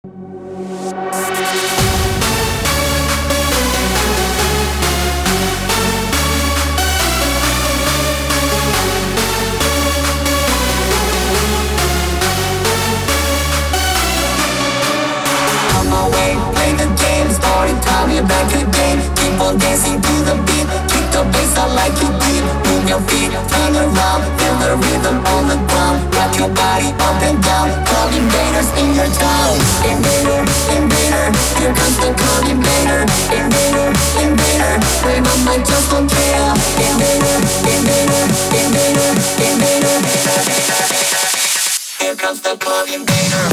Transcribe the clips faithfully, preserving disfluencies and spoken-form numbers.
On my way, play the game, starting time, you're back again. Keep on dancing to the beat, kick the bass, I like it deep. Move your feet, turn around, feel the rhythm on the ground. Rock your body up and down, club invaders in your town. Invader, invader, here comes the club invader. Invader, invader, play my mic, just don't care. Invader, invader, invader, invader, here comes the club invader.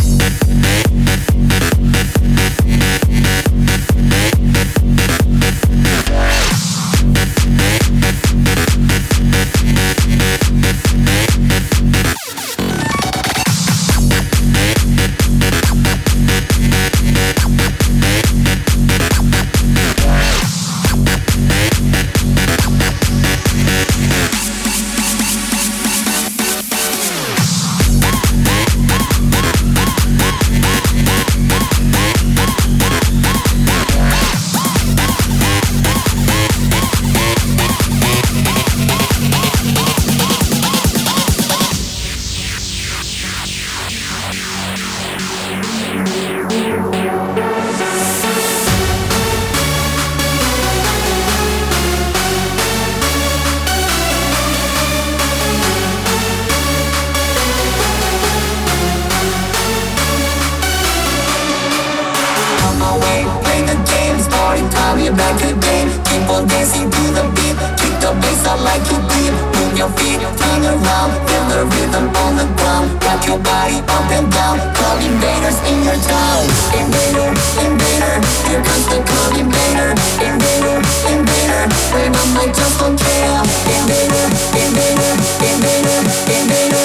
Back again, keep on dancing to the beat, kick the bass, I like it deep. Move your feet, turn around, feel the rhythm on the ground. Rock your body up and down, club invaders in your town. Invader, invader, here comes the club invader. Invader, invader, play my mic, just don't care. Invader, invader, invader, invader,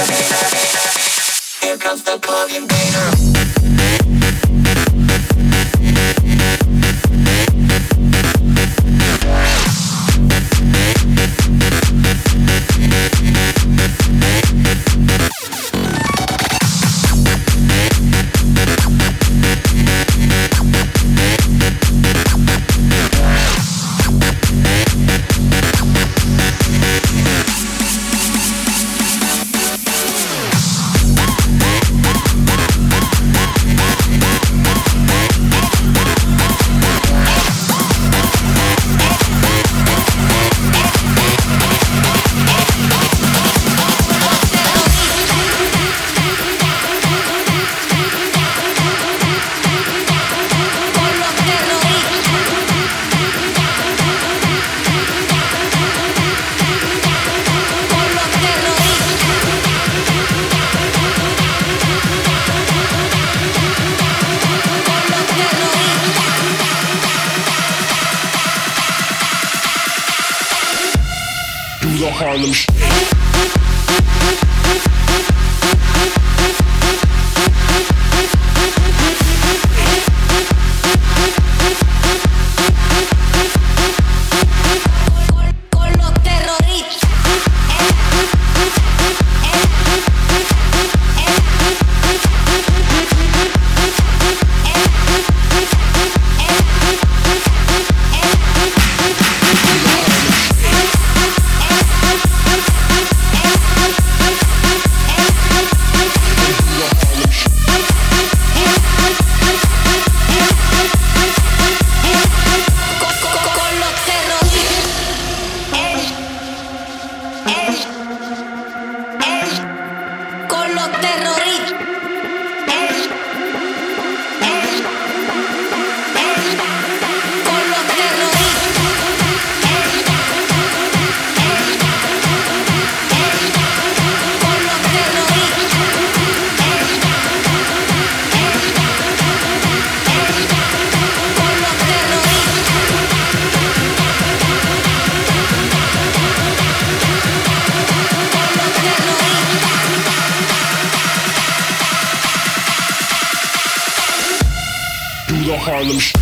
here comes the club invader. Harlem Shake. Harlem Shake.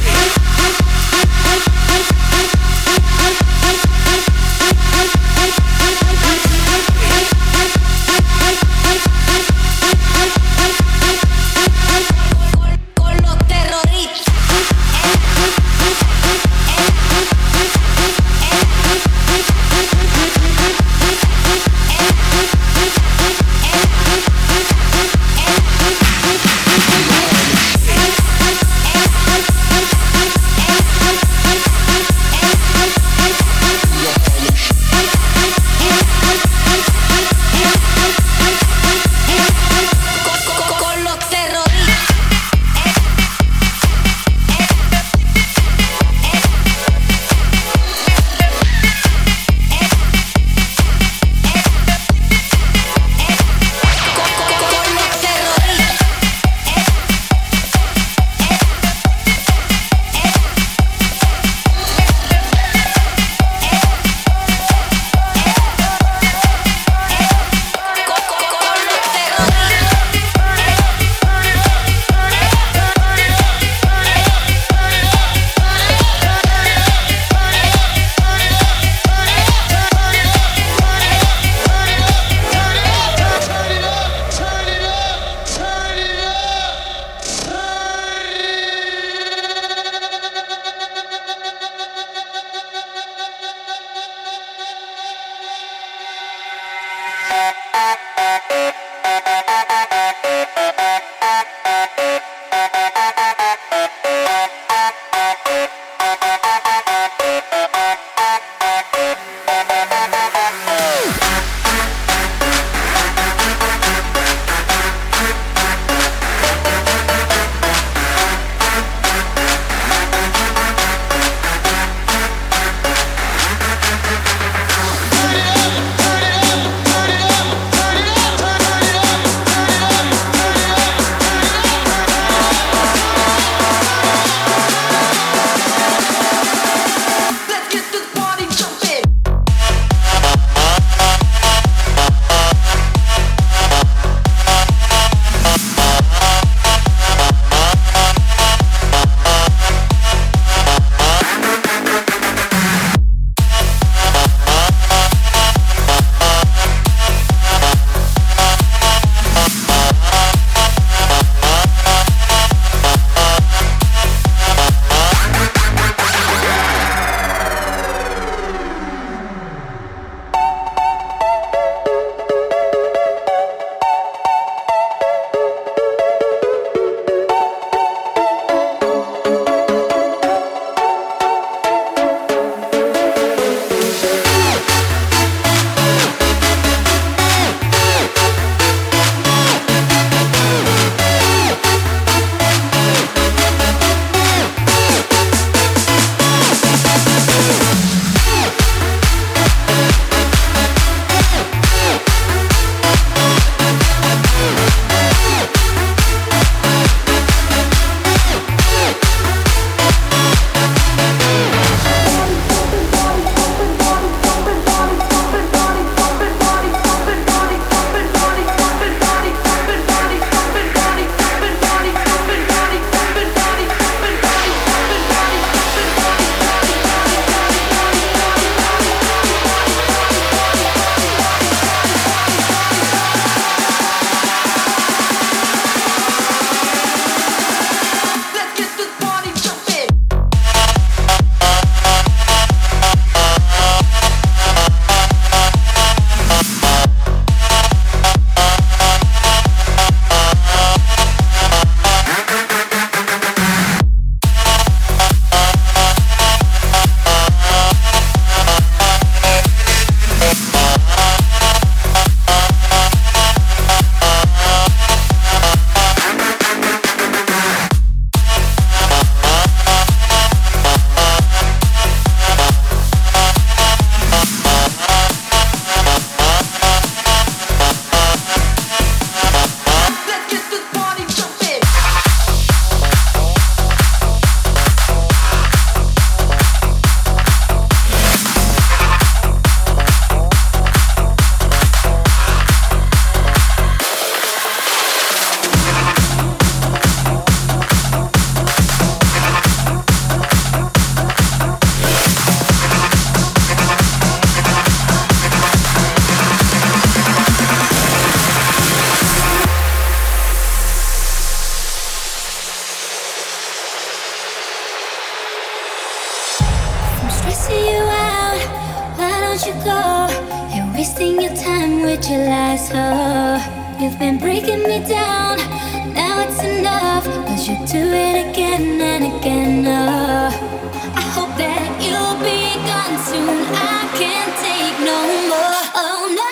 I see you out, why don't you go? You're wasting your time with your lies, oh. You've been breaking me down, now it's enough, 'cause you do it again and again, oh. I hope that you'll be gone soon, I can't take no more, oh no.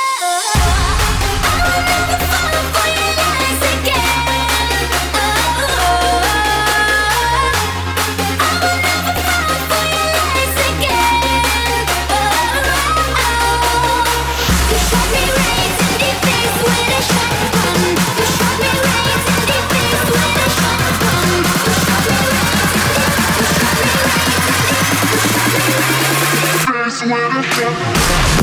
I will never fall for your lies again, oh. I will never fall for your lies again, oh. You shot me right in the face with a shotgun. You shot me right in the face with a shotgun. You shot me right in the, you shot me right in the, you shot me right in the face with a shotgun.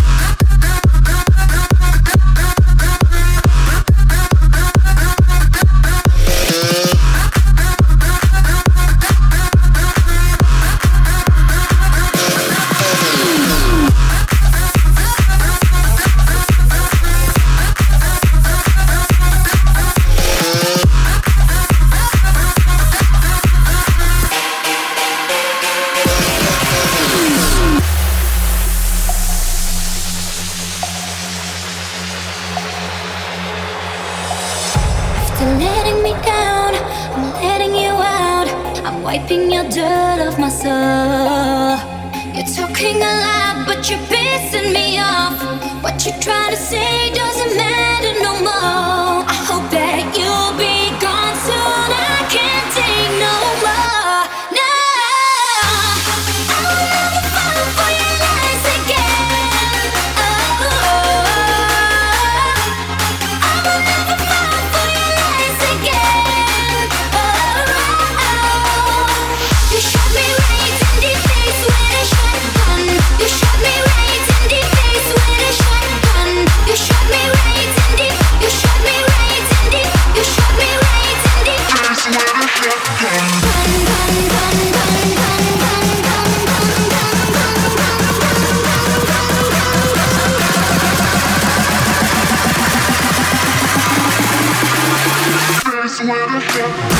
Wiping your dirt off my soul. You're talking a lot, but you're pissing me off. What you're trying to say doesn't matter no more. I hope that you'll be gone soon, I can't take no more. No, I will never fall for your lies again, oh. I will never fall for your lies again, oh. You shot me right in the face with a shotgun. You shot me right in the face with a shotgun. You shot me right in the, you shot me right in the, you shot me right in the face with a shotgun. Gun, gun, gun, gun, gun, gun, gun, gun, gun, gun, gun, gun, gun, gun, gun, gun, gun, face with a shotgun.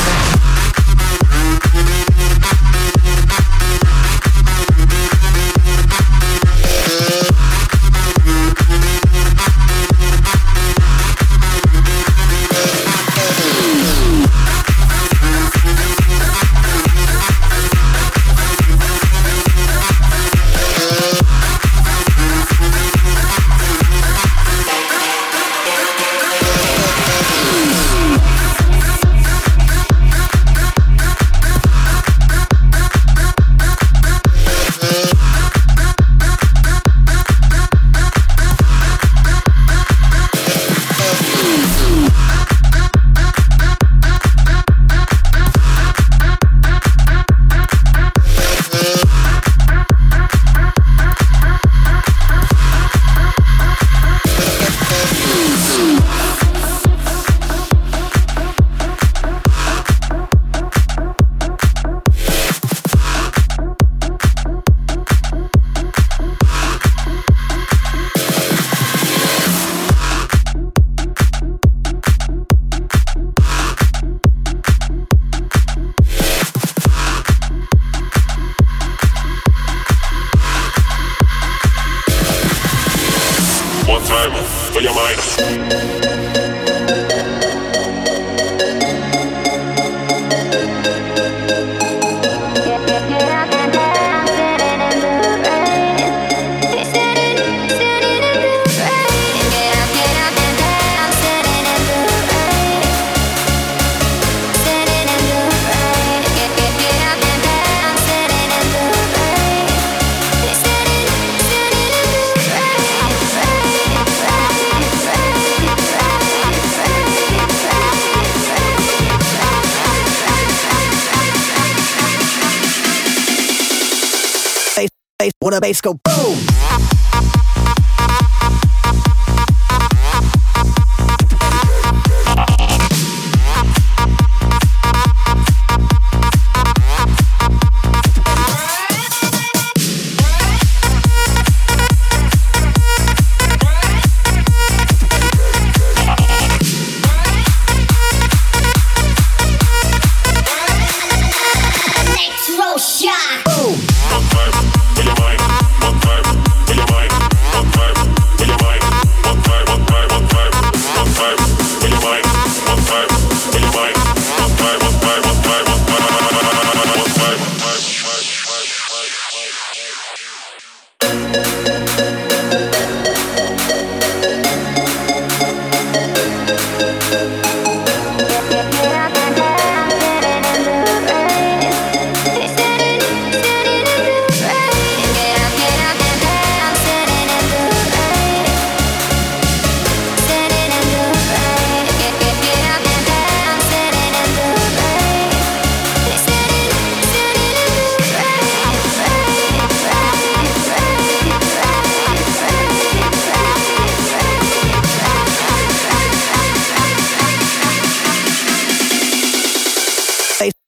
For your mind. When a bass go boom. Electro shot. One time for your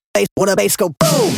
bass, when a bass go boom.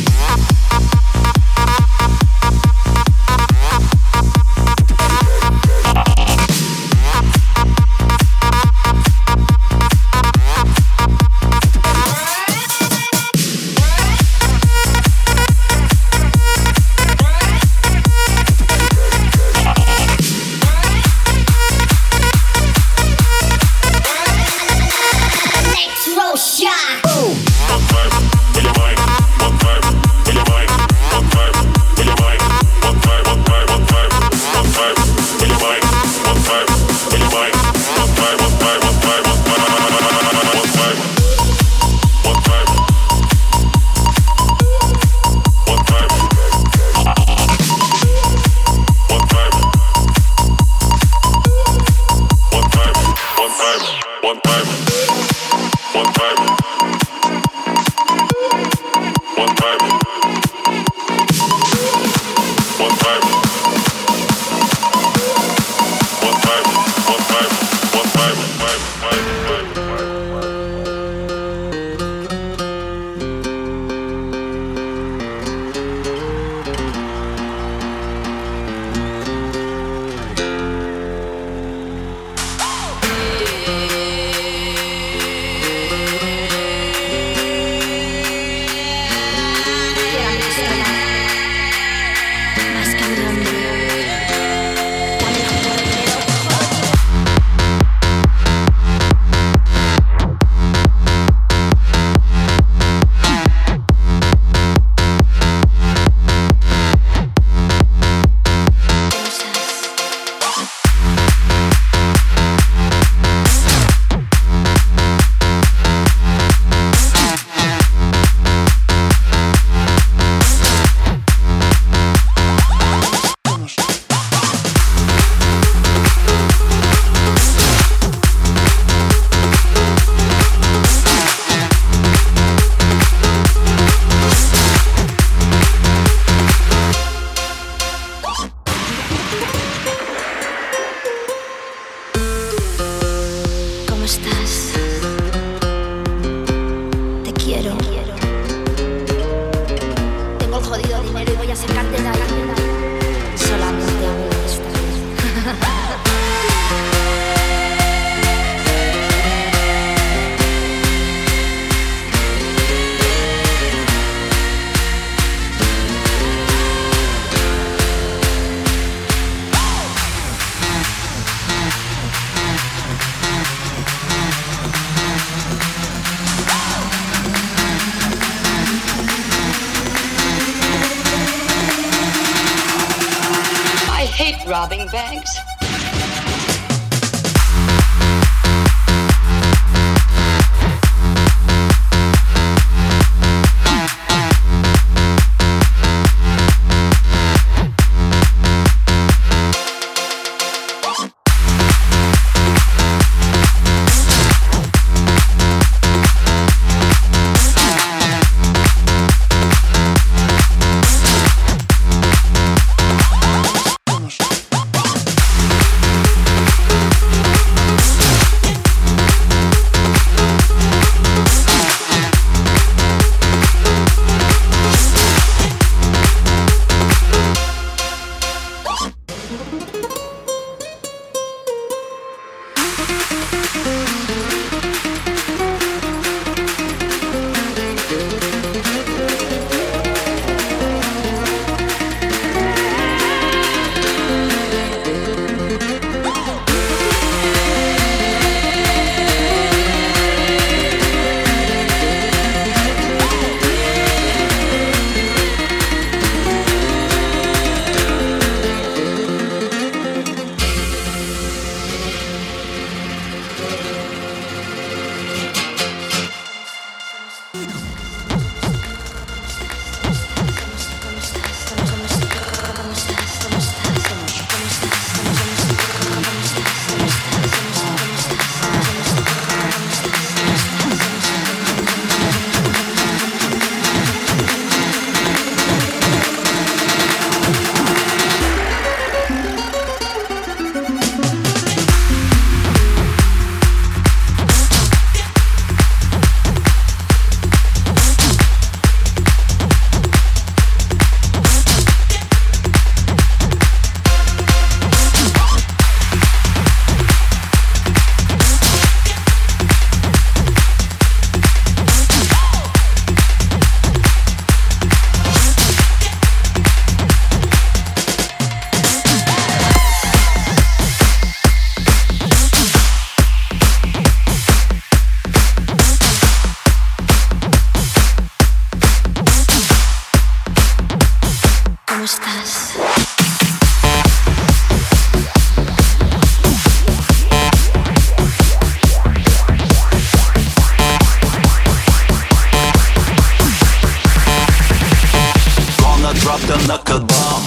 Robbing banks. drop the knuckle bomb.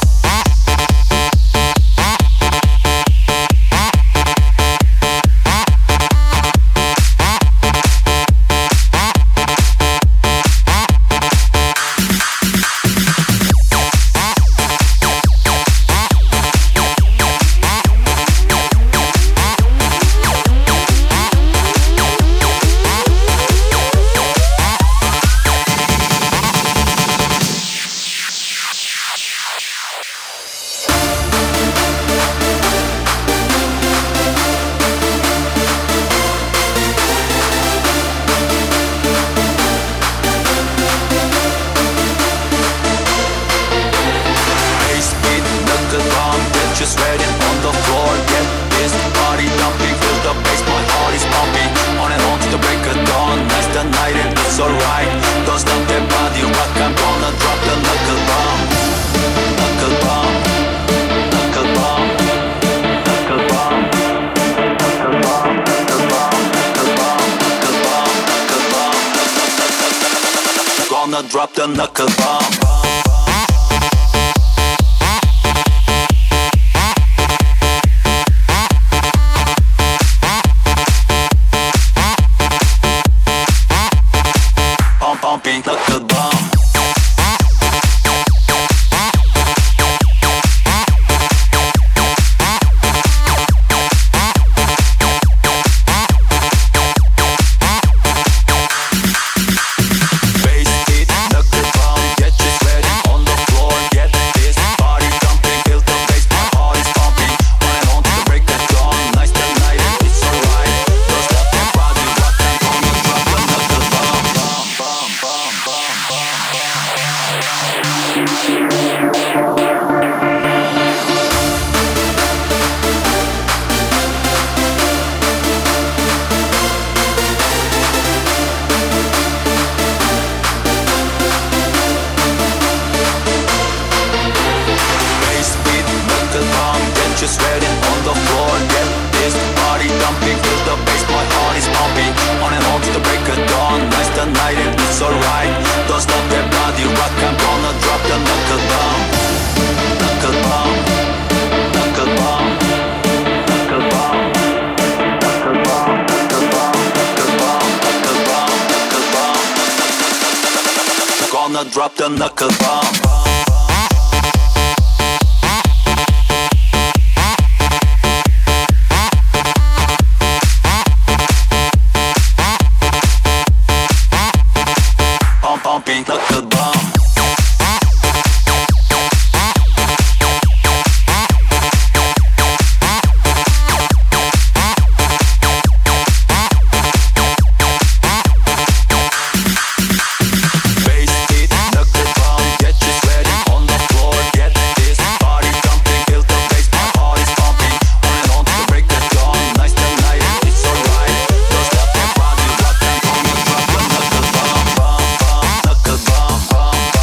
Drop the knuckle bomb. Pump, pumping knuckle bomb. Drop the knuckle bomb. Pump, pumping knuckle bomb. Bomb, bomb,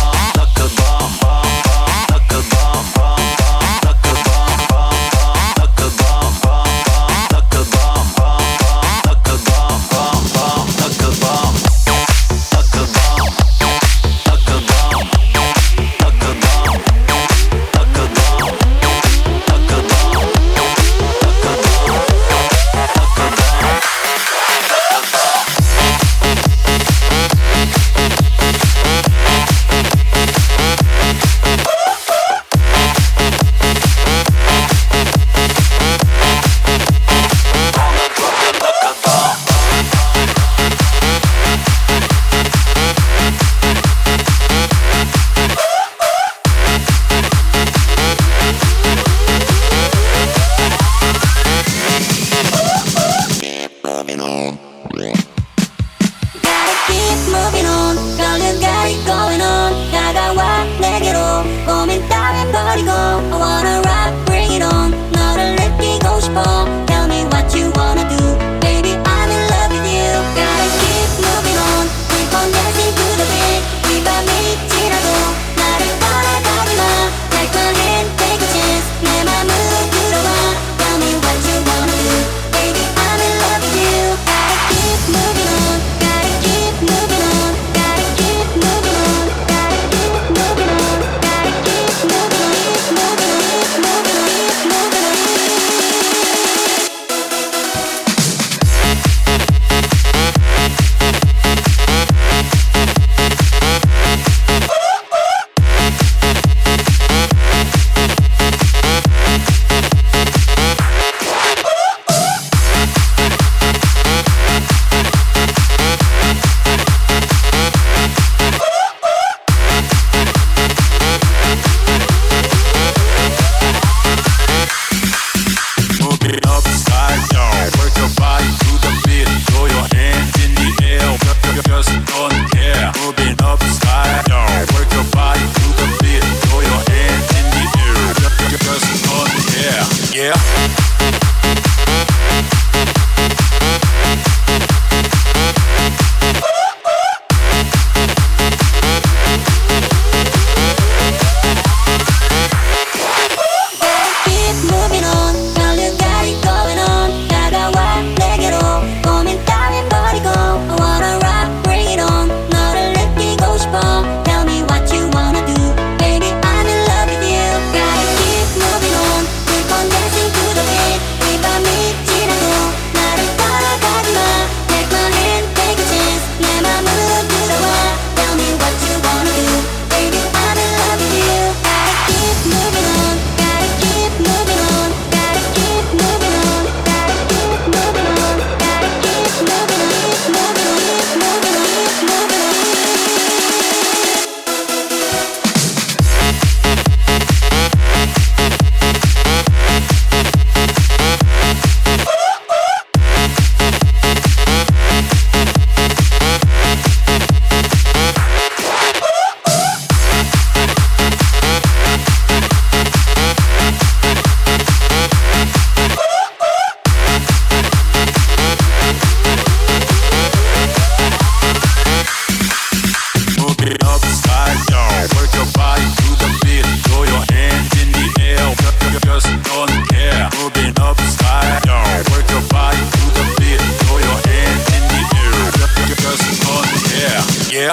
Work your body to the beat, throw your hands in the air, just don't care. Moving up style, work your body to the beat, throw your hands in the air, just don't care. Yeah.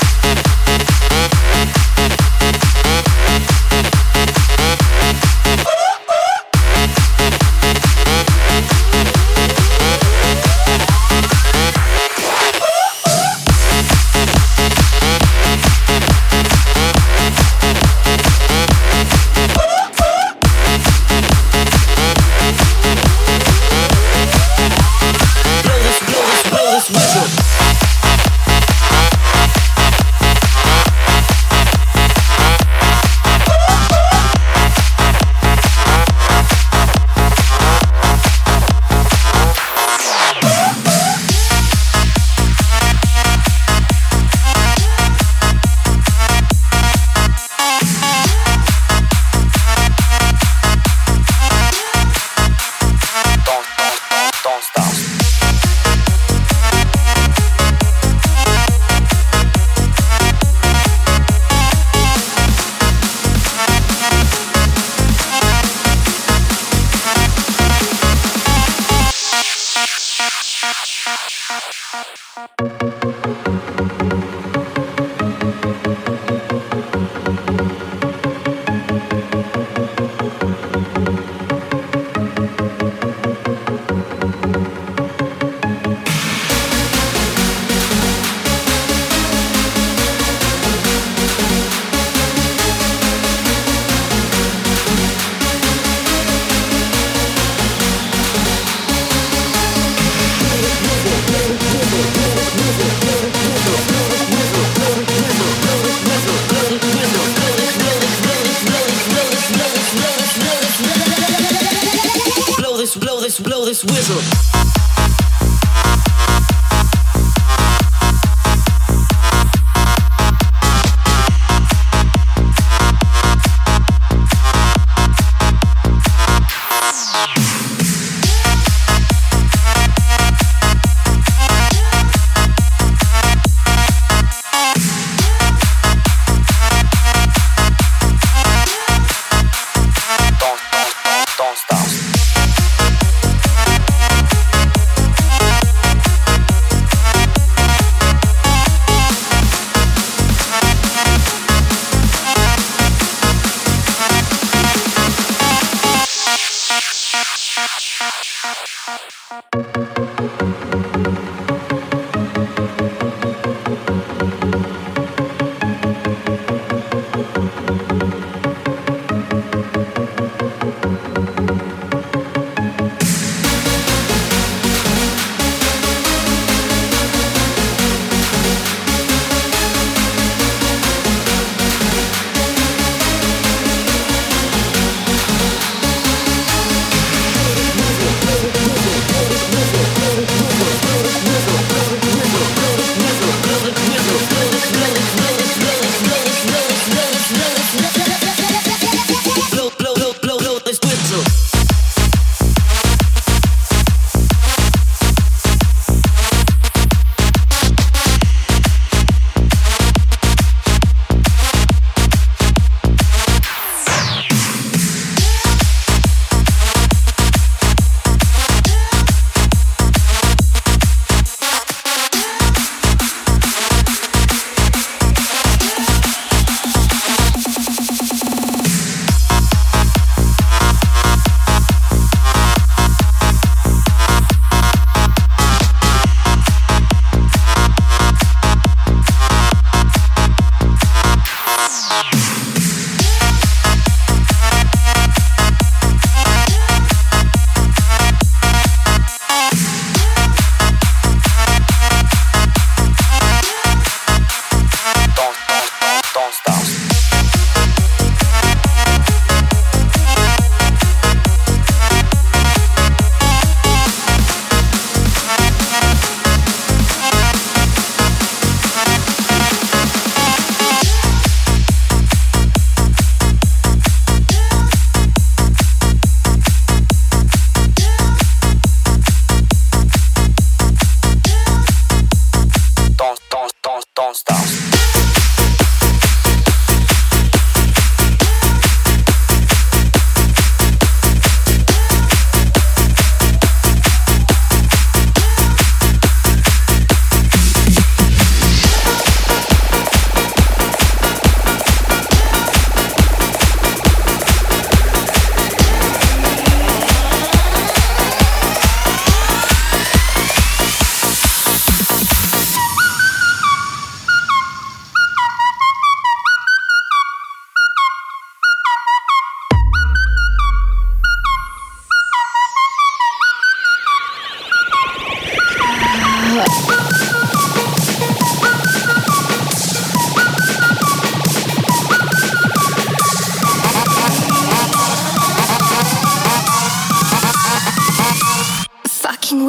Blow this whistle.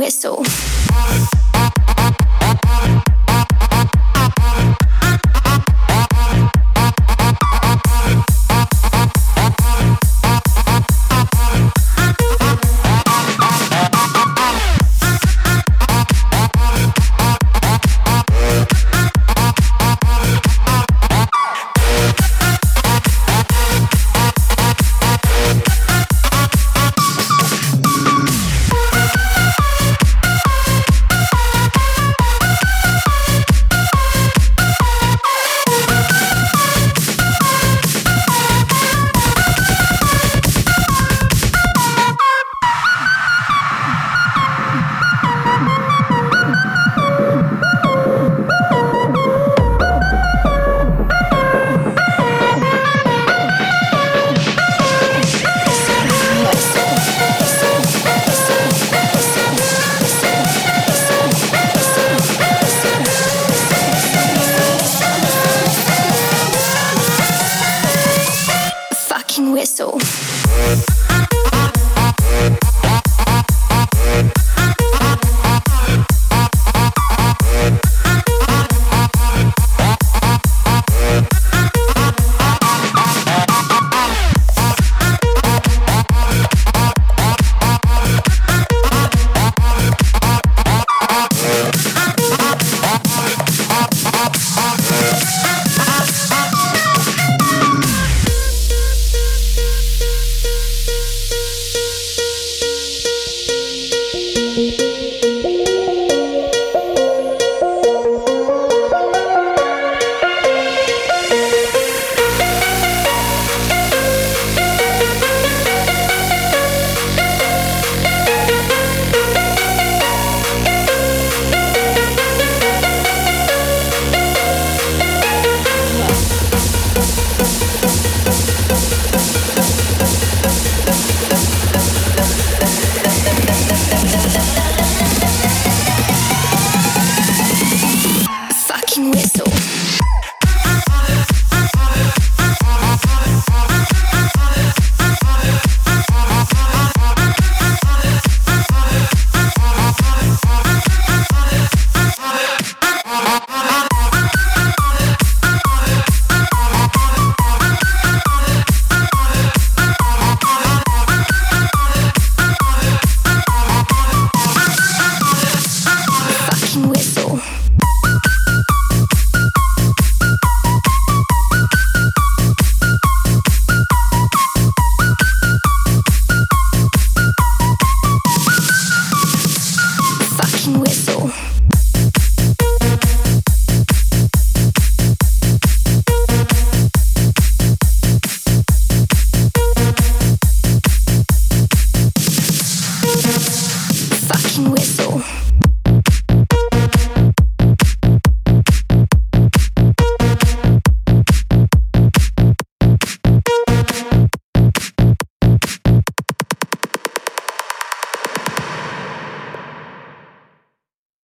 whistle. Whistle.